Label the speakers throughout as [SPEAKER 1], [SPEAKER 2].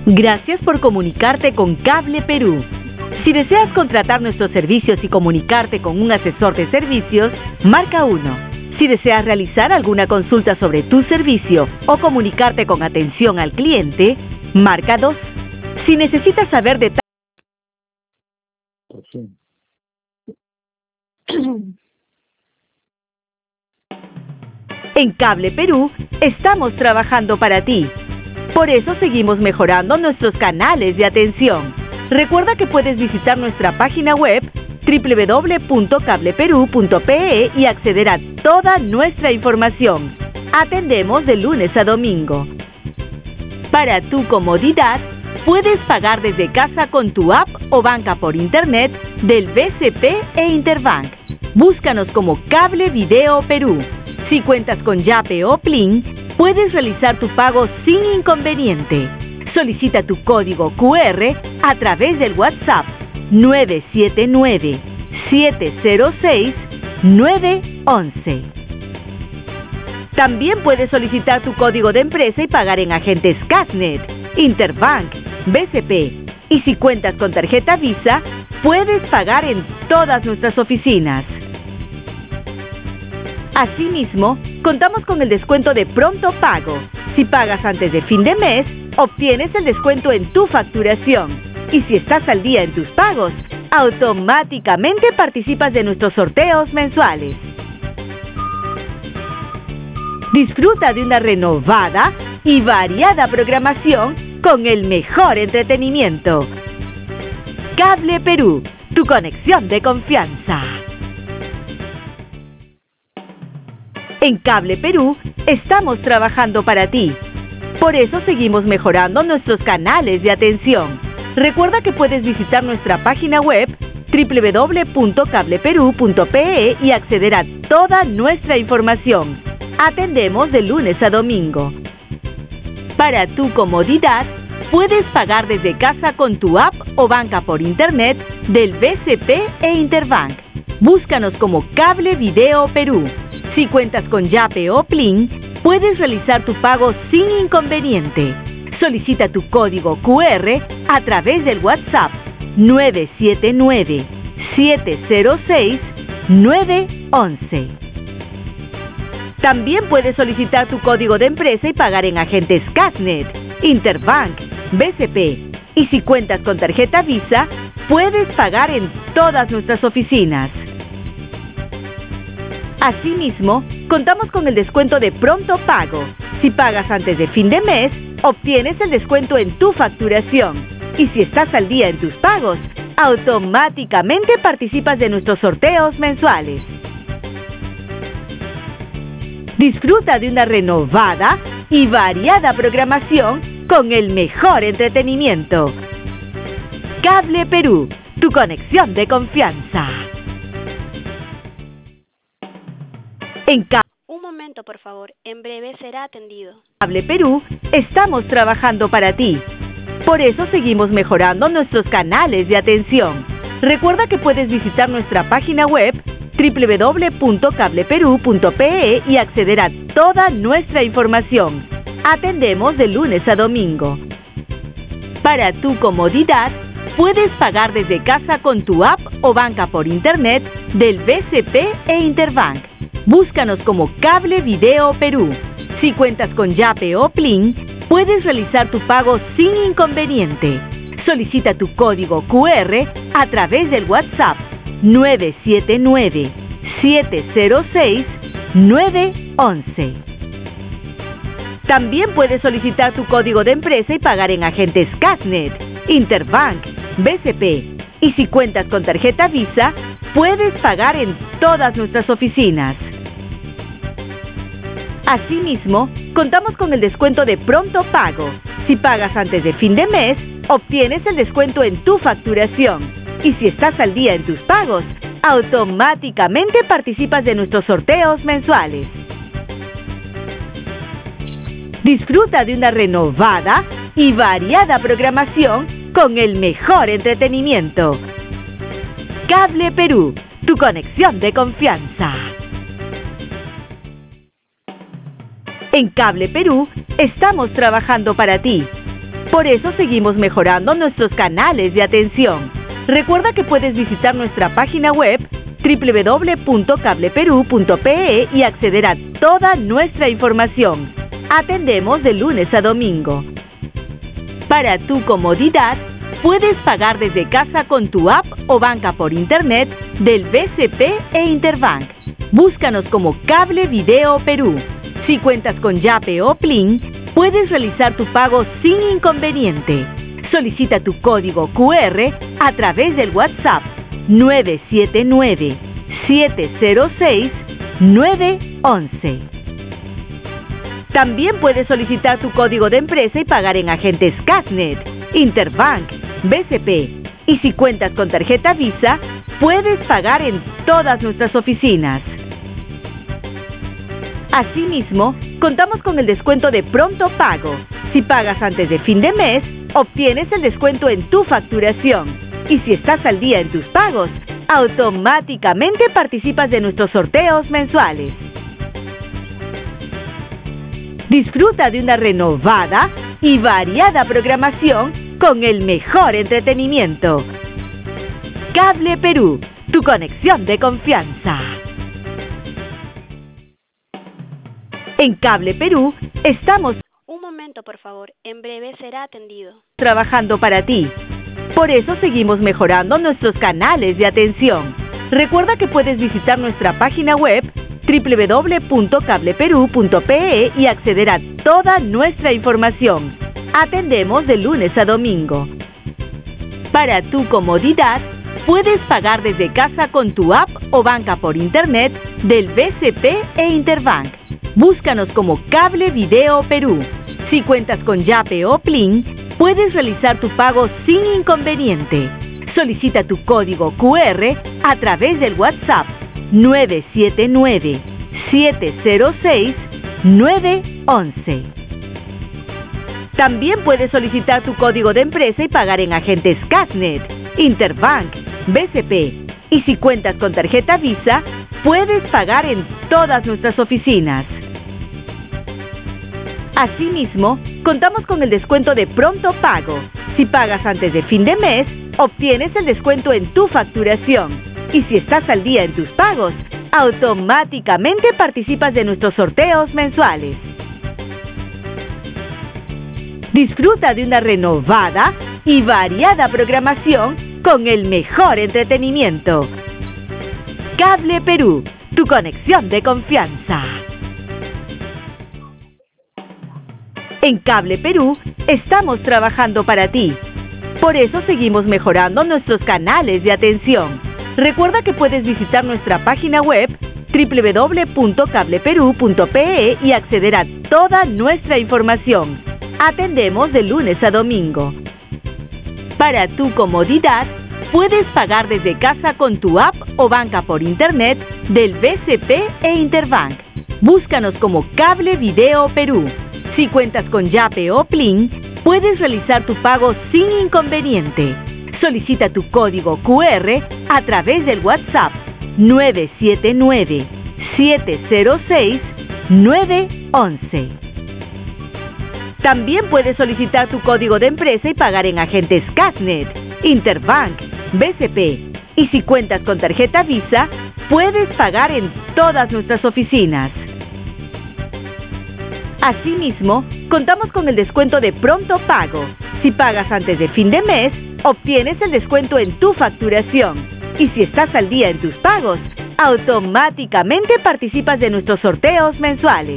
[SPEAKER 1] Gracias por comunicarte con Cable Perú. Si deseas contratar nuestros servicios y comunicarte con un asesor de servicios, marca 1. Si deseas realizar alguna consulta sobre tu servicio o comunicarte con atención al cliente, marca 2. Si necesitas saber detalles... En Cable Perú, estamos trabajando para ti. Por eso seguimos mejorando nuestros canales de atención. Recuerda que puedes visitar nuestra página web www.cableperu.pe y acceder a toda nuestra información. Atendemos de lunes a domingo. Para tu comodidad, puedes pagar desde casa con tu app o banca por internet del BCP e Interbank. Búscanos como Cable Video Perú. Si cuentas con Yape o Plin, puedes realizar tu pago sin inconveniente. Solicita tu código QR a través del WhatsApp 979-706-911. También puedes solicitar tu código de empresa y pagar en agentes Casnet, Interbank, BCP. Y si cuentas con tarjeta Visa, puedes pagar en todas nuestras oficinas. Asimismo, contamos con el descuento de pronto pago. Si pagas antes de fin de mes, obtienes el descuento en tu facturación. Y si estás al día en tus pagos, automáticamente participas de nuestros sorteos mensuales. Disfruta de una renovada y variada programación con el mejor entretenimiento. Cable Perú, tu conexión de confianza. En Cable Perú, estamos trabajando para ti. Por eso seguimos mejorando nuestros canales de atención. Recuerda que puedes visitar nuestra página web www.cableperu.pe y acceder a toda nuestra información. Atendemos de lunes a domingo. Para tu comodidad, puedes pagar desde casa con tu app o banca por internet del BCP e Interbank. Búscanos como Cable Video Perú. Si cuentas con Yape o Plin, puedes realizar tu pago sin inconveniente. Solicita tu código QR a través del WhatsApp 979-706-911. También puedes solicitar tu código de empresa y pagar en agentes Casnet, Interbank, BCP. Y si cuentas con tarjeta Visa, puedes pagar en todas nuestras oficinas. Asimismo, contamos con el descuento de pronto pago. Si pagas antes de fin de mes, obtienes el descuento en tu facturación. Y si estás al día en tus pagos, automáticamente participas de nuestros sorteos mensuales. Disfruta de una renovada y variada programación con el mejor entretenimiento. Cable Perú, tu conexión de confianza.
[SPEAKER 2] Un momento, por favor. En breve será atendido.
[SPEAKER 1] Cable Perú, estamos trabajando para ti. Por eso seguimos mejorando nuestros canales de atención. Recuerda que puedes visitar nuestra página web www.cableperu.pe y acceder a toda nuestra información. Atendemos de lunes a domingo. Para tu comodidad, puedes pagar desde casa con tu app o banca por internet del BCP e Interbank. Búscanos como Cable Video Perú. Si cuentas con Yape o Plin, puedes realizar tu pago sin inconveniente. Solicita tu código QR a través del WhatsApp 979-706-911. También puedes solicitar tu código de empresa y pagar en agentes Casnet, Interbank, BCP. Y si cuentas con tarjeta Visa, puedes pagar en todas nuestras oficinas. Asimismo, contamos con el descuento de pronto pago. Si pagas antes de fin de mes, obtienes el descuento en tu facturación. Y si estás al día en tus pagos, automáticamente participas de nuestros sorteos mensuales. Disfruta de una renovada y variada programación con el mejor entretenimiento. Cable Perú, tu conexión de confianza. En Cable Perú, estamos trabajando para ti. Por eso seguimos mejorando nuestros canales de atención. Recuerda que puedes visitar nuestra página web www.cableperú.pe y acceder a toda nuestra información. Atendemos de lunes a domingo. Para tu comodidad, puedes pagar desde casa con tu app o banca por internet del BCP e Interbank. Búscanos como Cable Video Perú. Si cuentas con Yape o Plin, puedes realizar tu pago sin inconveniente. Solicita tu código QR a través del WhatsApp 979-706-911. También puedes solicitar tu código de empresa y pagar en agentes Casnet, Interbank, BCP. Y si cuentas con tarjeta Visa, puedes pagar en todas nuestras oficinas. Asimismo, contamos con el descuento de pronto pago. Si pagas antes de fin de mes, obtienes el descuento en tu facturación. Y si estás al día en tus pagos, automáticamente participas de nuestros sorteos mensuales. Disfruta de una renovada y variada programación con el mejor entretenimiento. Cable Perú, tu conexión de confianza. En Cable Perú estamos
[SPEAKER 2] Un momento, por favor. En breve será atendido.
[SPEAKER 1] trabajando para ti. Por eso seguimos mejorando nuestros canales de atención. Recuerda que puedes visitar nuestra página web www.cableperú.pe y acceder a toda nuestra información. Atendemos de lunes a domingo. Para tu comodidad, puedes pagar desde casa con tu app o banca por internet del BCP e Interbank. Búscanos como Cable Video Perú. Si cuentas con Yape o Plin, puedes realizar tu pago sin inconveniente. Solicita tu código QR a través del WhatsApp 979-706-911. También puedes solicitar tu código de empresa y pagar en agentes Casnet, Interbank, BCP. Y si cuentas con tarjeta Visa, puedes pagar en todas nuestras oficinas. Asimismo, contamos con el descuento de pronto pago. Si pagas antes de fin de mes, obtienes el descuento en tu facturación. Y si estás al día en tus pagos, automáticamente participas de nuestros sorteos mensuales. Disfruta de una renovada y variada programación con el mejor entretenimiento. Cable Perú, tu conexión de confianza. En Cable Perú estamos trabajando para ti. Por eso seguimos mejorando nuestros canales de atención. Recuerda que puedes visitar nuestra página web www.cableperú.pe y acceder a toda nuestra información. Atendemos de lunes a domingo. Para tu comodidad, puedes pagar desde casa con tu app o banca por internet del BCP e Interbank. Búscanos como Cable Video Perú. Si cuentas con Yape o Plin, puedes realizar tu pago sin inconveniente. Solicita tu código QR a través del WhatsApp 979-706-911. También puedes solicitar tu código de empresa y pagar en agentes Casnet, Interbank, BCP. Y si cuentas con tarjeta Visa, puedes pagar en todas nuestras oficinas. Asimismo, contamos con el descuento de pronto pago. Si pagas antes de fin de mes, obtienes el descuento en tu facturación. Y si estás al día en tus pagos, automáticamente participas de nuestros sorteos mensuales.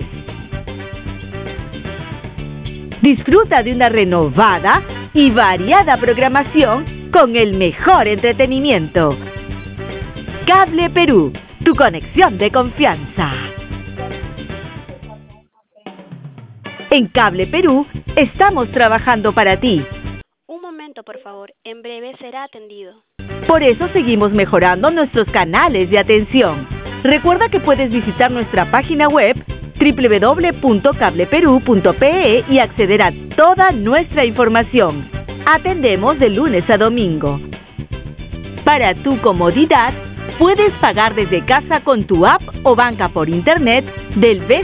[SPEAKER 1] Disfruta de una renovada y variada programación con el mejor entretenimiento. Cable Perú, tu conexión de confianza. En Cable Perú estamos trabajando para ti.
[SPEAKER 2] Un momento, por favor. En breve será atendido.
[SPEAKER 1] Por eso seguimos mejorando nuestros canales de atención. Recuerda que puedes visitar nuestra página web www.cableperú.pe y acceder a toda nuestra información. Atendemos de lunes a domingo. Para tu comodidad, puedes pagar desde casa con tu app o banca por internet del